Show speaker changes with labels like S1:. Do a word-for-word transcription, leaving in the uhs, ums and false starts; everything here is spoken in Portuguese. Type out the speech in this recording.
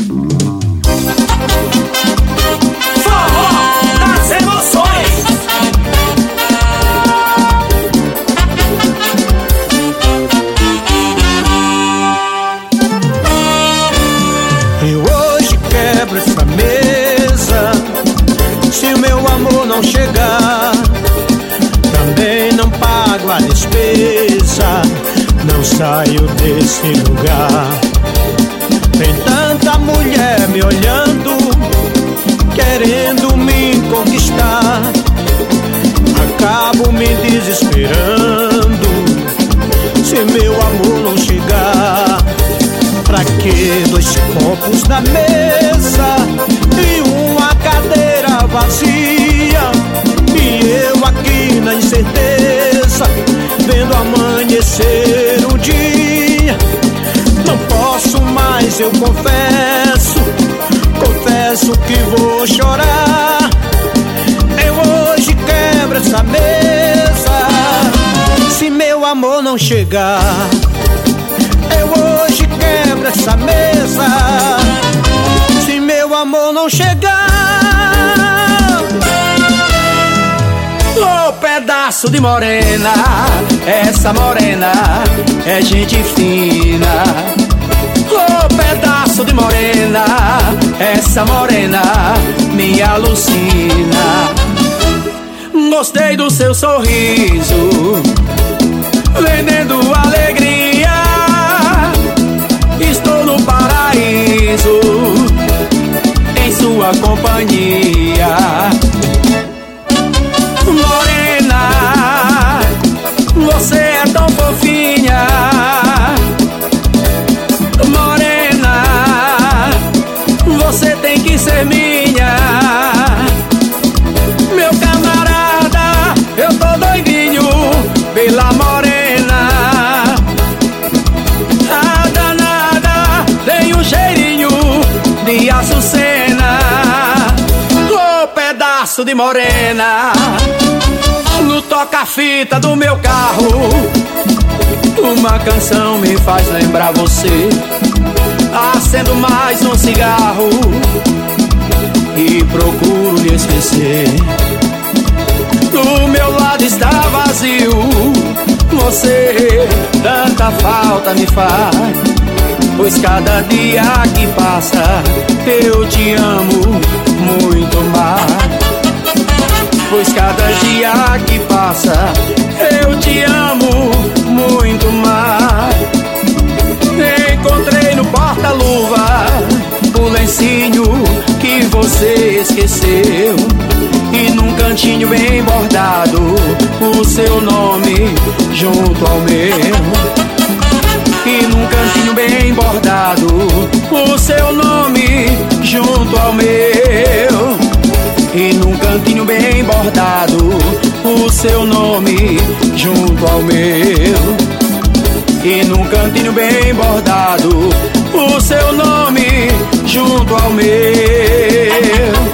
S1: Essa mesa, se o meu amor não chegar, também não pago a despesa, não saio desse lugar. Tem tanta mulher me olhando, querendo me conquistar, acabo me desesperando se meu amor não chegar. Pra que dois copos na mesa e uma cadeira vazia, e eu aqui na incerteza, vendo amanhecer o dia? Não posso mais, eu confesso, confesso que vou chorar. Eu hoje quebro essa mesa, se meu amor não chegar. Eu hoje quebro essa mesa, se meu amor não chegar. Ô pedaço de morena, essa morena é gente fina. Ô pedaço de morena, essa morena me alucina. Gostei do seu sorriso, vendendo alegria. Estou no paraíso, em sua companhia. Morena, você é tão fofinha. Morena, você tem que ser minha. Meu camarada, eu tô doidinho pela morena. De açucena, ô pedaço de morena, no toca-fita do meu carro, uma canção me faz lembrar você. Acendo mais um cigarro e procuro lhe esquecer. Do meu lado está vazio, você tanta falta me faz, pois cada dia que passa eu te amo muito mais. Pois cada dia que passa eu te amo muito mais. Encontrei no porta-luva o lencinho que você esqueceu, e num cantinho bem bordado o seu nome junto ao meu. E num cantinho bem bordado o seu nome junto ao meu. E num cantinho bem bordado o seu nome junto ao meu. E num cantinho bem bordado o seu nome junto ao meu.